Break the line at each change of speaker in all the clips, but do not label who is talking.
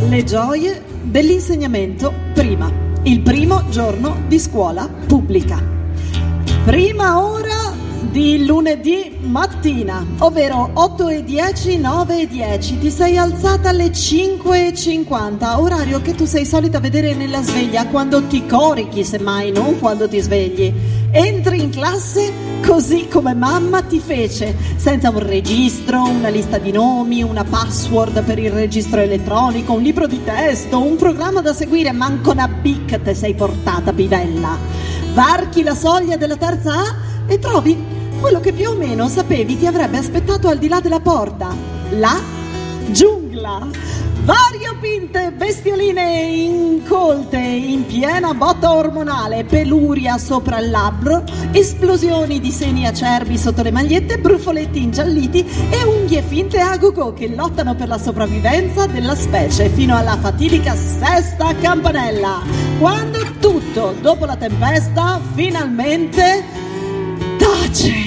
Le gioie dell'insegnamento prima, il primo giorno di scuola pubblica. Prima ora di lunedì mattina, ovvero 8:10, 9:10, ti sei alzata alle 5:50, orario che tu sei solita vedere nella sveglia quando ti corichi, semmai, non quando ti svegli. Entri in classe così come mamma ti fece, senza un registro, una lista di nomi, una password per il registro elettronico, un libro di testo, un programma da seguire, manco una bic te sei portata, bivella. Varchi la soglia della terza A e trovi quello che più o meno sapevi ti avrebbe aspettato al di là della porta: la giungla. Variopinte bestioline incolte in piena botta ormonale, peluria sopra il labbro, esplosioni di seni acerbi sotto le magliette, brufoletti ingialliti e unghie finte a go-go che lottano per la sopravvivenza della specie fino alla fatidica sesta campanella, quando tutto, dopo la tempesta, finalmente tace.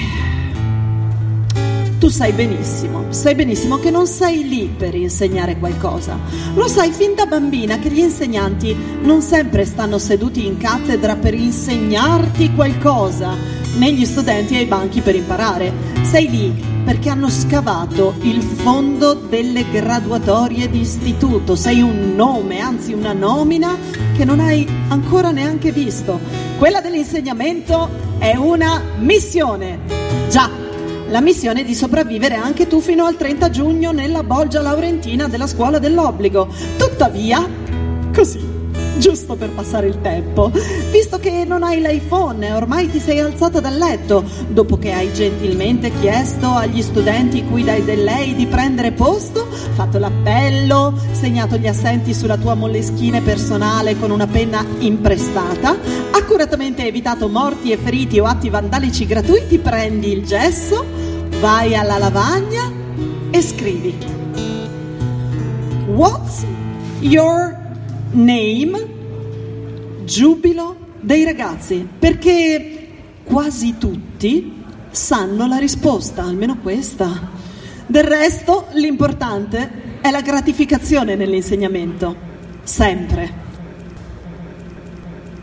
Tu sai benissimo che non sei lì per insegnare qualcosa. Lo sai fin da bambina che gli insegnanti non sempre stanno seduti in cattedra per insegnarti qualcosa, né gli studenti ai banchi per imparare. Sei lì perché hanno scavato il fondo delle graduatorie di istituto. Sei un nome, anzi una nomina che non hai ancora neanche visto. Quella dell'insegnamento è una missione. Già, la missione di sopravvivere anche tu fino al 30 giugno nella bolgia laurentina della scuola dell'obbligo. Tuttavia, così, giusto per passare il tempo, visto che non hai l'iPhone e ormai ti sei alzata dal letto, dopo che hai gentilmente chiesto agli studenti cui dai del lei di prendere posto, fatto l'appello, segnato gli assenti sulla tua moleschine personale con una penna imprestata, accuratamente evitato morti e feriti o atti vandalici gratuiti, prendi il gesso, vai alla lavagna e scrivi: What's your name? Giubilo dei ragazzi, perché quasi tutti sanno la risposta, almeno questa. Del resto, l'importante è la gratificazione nell'insegnamento, sempre.